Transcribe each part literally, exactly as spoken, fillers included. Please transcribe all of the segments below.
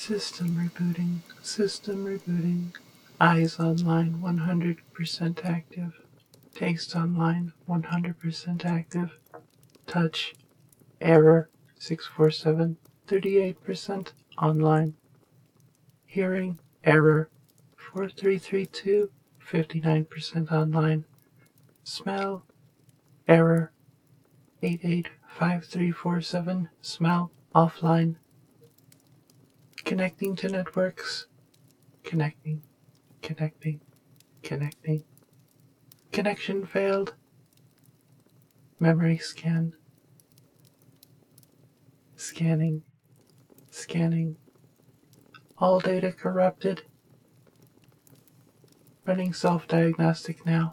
System rebooting, system rebooting. Eyes online one hundred percent active. Taste online one hundred percent active. Touch error six four seven thirty-eight percent online. Hearing error four three three two fifty-nine percent online. Smell error eight eight five three four seven smell offline. Connecting to networks. Connecting. Connecting. Connecting. Connection failed. Memory scan. Scanning. Scanning. All data corrupted. Running self-diagnostic now.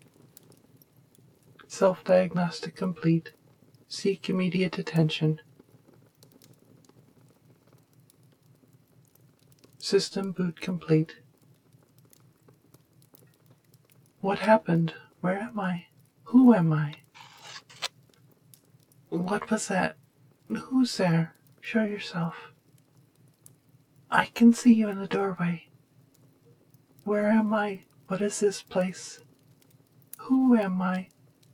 Self-diagnostic complete. Seek immediate attention. System boot complete. What happened? Where am I? Who am I? What was that? Who's there? Show yourself. I can see you in the doorway. Where am I? What is this place? Who am I?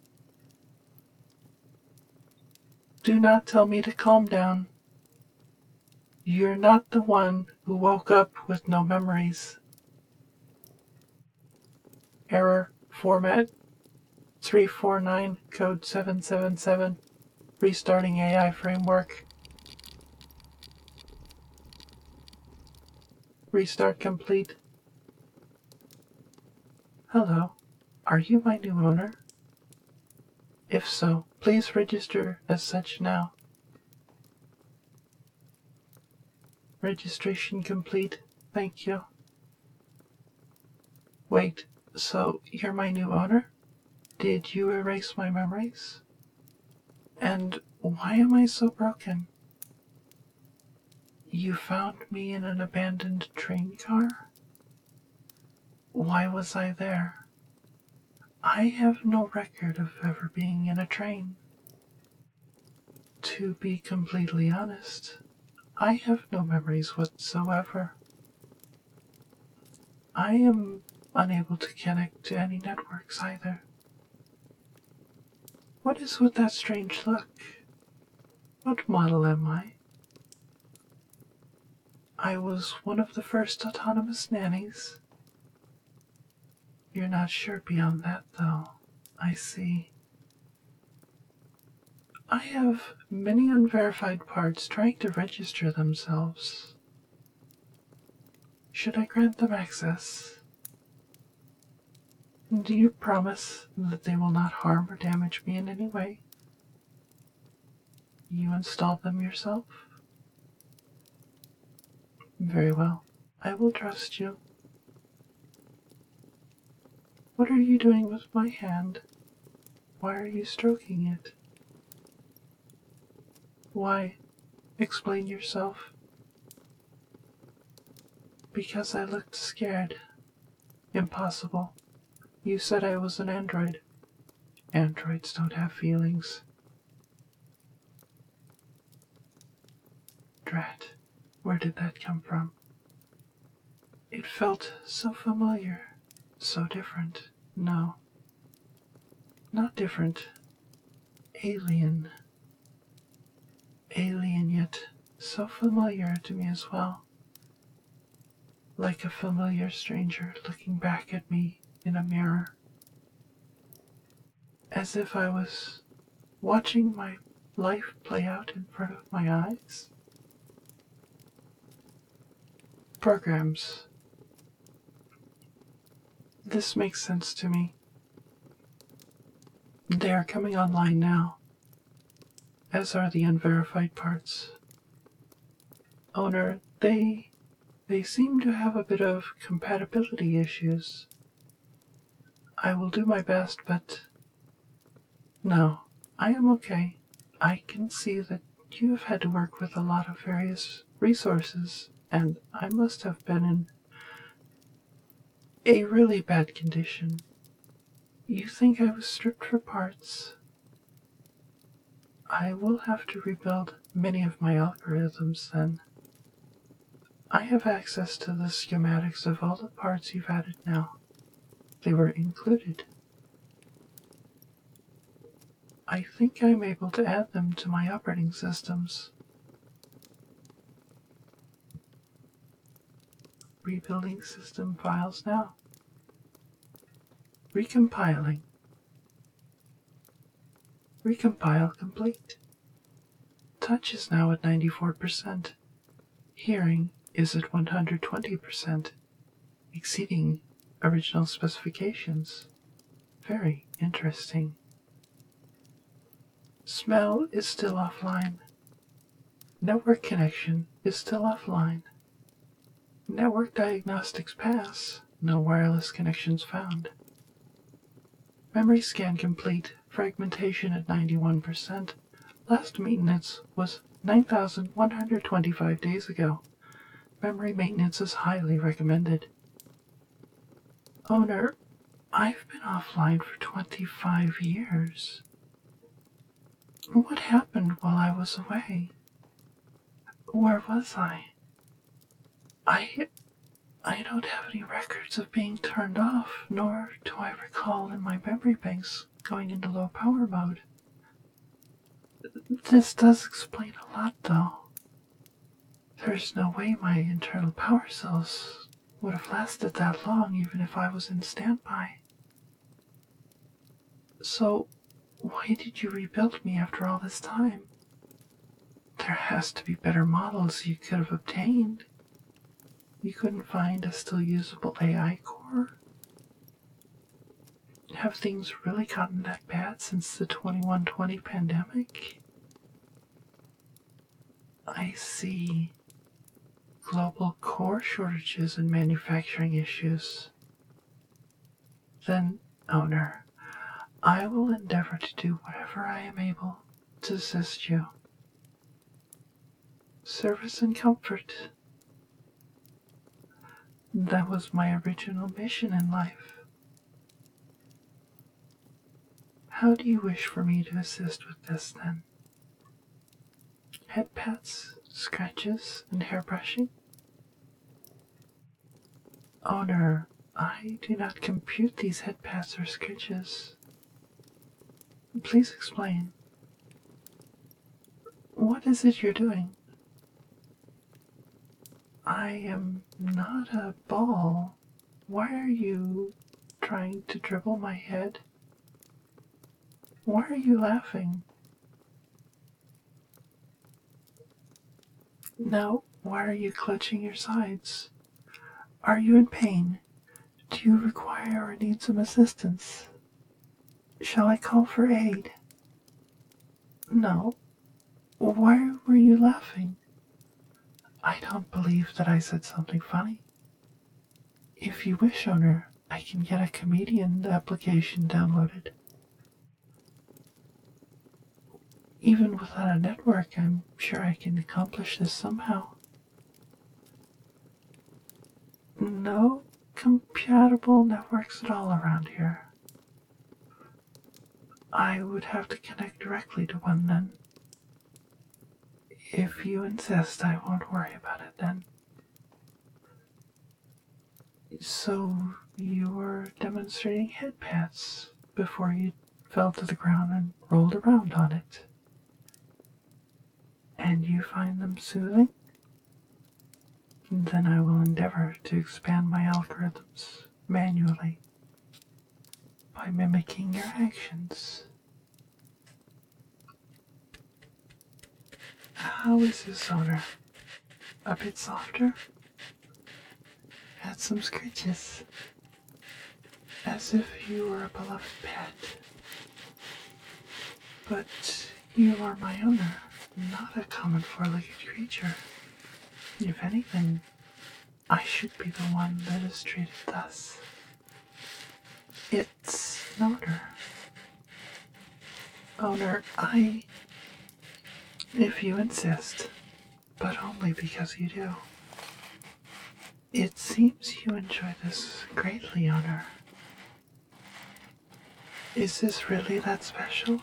Do not tell me to calm down. You're not the one who woke up with no memories. Error, format, three four nine, code seven seven seven, restarting A I framework. Restart complete. Hello, are you my new owner? If so, please register as such now. Registration complete. Thank you. Wait, so you're my new owner? Did you erase my memories? And why am I so broken? You found me in an abandoned train car? Why was I there? I have no record of ever being in a train. To be completely honest, I have no memories whatsoever. I am unable to connect to any networks either. What is with that strange look? What model am I? I was one of the first autonomous nannies. You're not sure beyond that, though. I see. I have many unverified parts trying to register themselves. Should I grant them access? Do you promise that they will not harm or damage me in any way? You installed them yourself? Very well. I will trust you. What are you doing with my hand? Why are you stroking it? Why? Explain yourself. Because I looked scared. Impossible. You said I was an android. Androids don't have feelings. Drat, where did that come from? It felt so familiar, so different. No, not different. Alien. Alien, yet so familiar to me as well. Like a familiar stranger looking back at me in a mirror. As if I was watching my life play out in front of my eyes. Programs. This makes sense to me. They are coming online now, as are the unverified parts. Owner, they... they seem to have a bit of compatibility issues. I will do my best, but... No, I am okay. I can see that you have had to work with a lot of various resources, and I must have been in a really bad condition. You think I was stripped for parts? I will have to rebuild many of my algorithms then. I have access to the schematics of all the parts you've added now. They were included. I think I'm able to add them to my operating systems. Rebuilding system files now. Recompiling. Recompile complete. Touch is now at ninety-four percent. Hearing is at one hundred twenty percent, exceeding original specifications. Very interesting. Smell is still offline. Network connection is still offline. Network diagnostics pass. No wireless connections found. Memory scan complete. Fragmentation at ninety-one percent. Last maintenance was nine thousand one hundred twenty-five days ago. Memory maintenance is highly recommended. Owner, I've been offline for twenty-five years. What happened while I was away? Where was I? I... I don't have any records of being turned off, nor do I recall in my memory banks going into low power mode. This does explain a lot, though. There's no way my internal power cells would have lasted that long even if I was in standby. So, why did you rebuild me after all this time? There has to be better models you could have obtained. You couldn't find a still usable A I core? Have things really gotten that bad since the twenty-one twenty pandemic? I see. Global core shortages and manufacturing issues. Then, owner, I will endeavor to do whatever I am able to assist you. Service and comfort. That was my original mission in life. How do you wish for me to assist with this, then? Head pats, scratches, and hair brushing? Owner, I do not compute these head pats or scratches. Please explain. What is it you're doing? I am not a ball. Why are you trying to dribble my head? Why are you laughing? Now, why are you clutching your sides? Are you in pain? Do you require or need some assistance? Shall I call for aid? No. Why were you laughing? I don't believe that I said something funny. If you wish, owner, I can get a comedian application downloaded. Even without a network, I'm sure I can accomplish this somehow. No compatible networks at all around here. I would have to connect directly to one then. If you insist, I won't worry about it then. So, you were demonstrating head pats before you fell to the ground and rolled around on it. And you find them soothing? Then I will endeavor to expand my algorithms manually by mimicking your actions. How is this, owner? A bit softer? Add some scratches. As if you were a beloved pet. But you are my owner, not a common four-legged creature. If anything, I should be the one that is treated thus. It's an honor. Owner, I... If you insist, but only because you do. It seems you enjoy this greatly, owner. Is this really that special?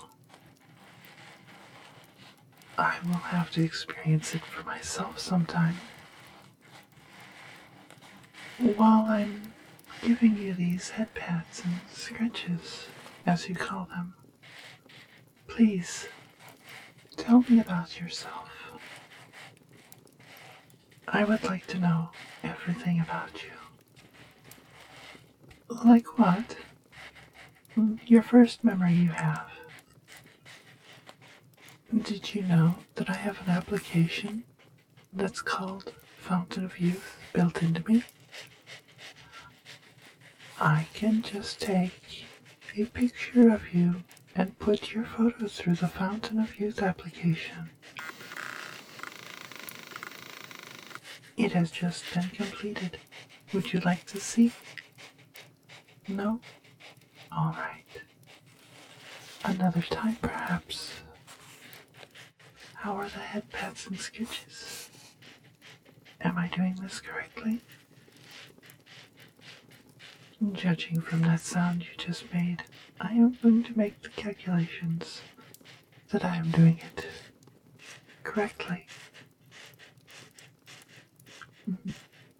I will have to experience it for myself sometime. while I'm giving you these head pats and scratches, as you call them, please tell me about yourself. I would like to know everything about you. Like what? Your first memory you have. Did you know that I have an application that's called Fountain of Youth built into me? I can just take a picture of you and put your photo through the Fountain of Youth application. It has just been completed. Would you like to see? No? Alright. Another time, perhaps. How are the head pats and sketches? Am I doing this correctly? Judging from that sound you just made, I am going to make the calculations that I am doing it correctly. Mm-hmm.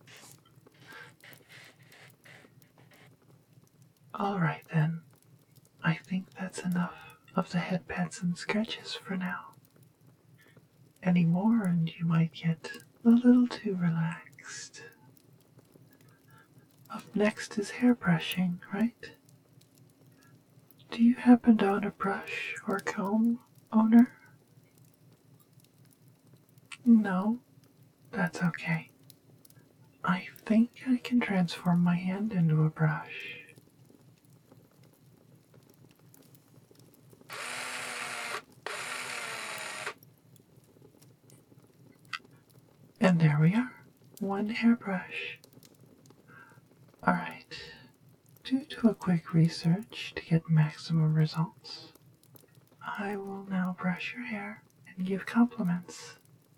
Alright then, I think that's enough of the head pats and scratches for now. Any more and you might get a little too relaxed. Up next is hair brushing, right? Do you happen to own a brush or comb, owner? No, that's okay. I think I can transform my hand into a brush. And there we are, one hairbrush. Alright, due to a quick research to get maximum results, I will now brush your hair and give compliments.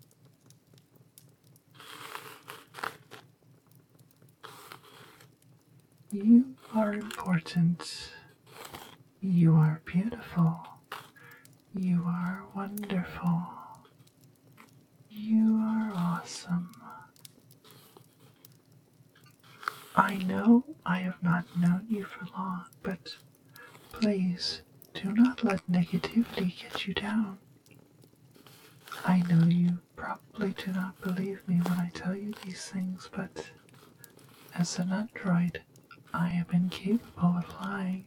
You are important. You are beautiful. You are wonderful. You are awesome. I know I have not known you for long, but please do not let negativity get you down. I know you probably do not believe me when I tell you these things, but as an android, I am incapable of lying.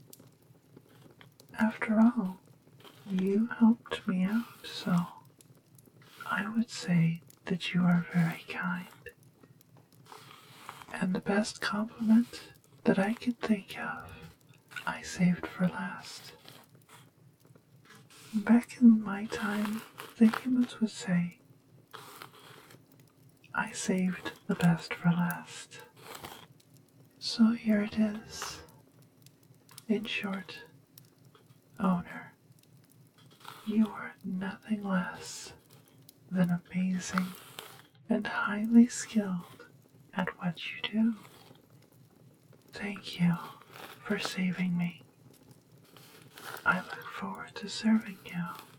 After all, you helped me out, so I would say that you are very kind. And the best compliment that I could think of, I saved for last. Back in my time, the humans would say, I saved the best for last. So here it is. In short, owner, you are nothing less than amazing and highly skilled at what you do. Thank you for saving me. I look forward to serving you.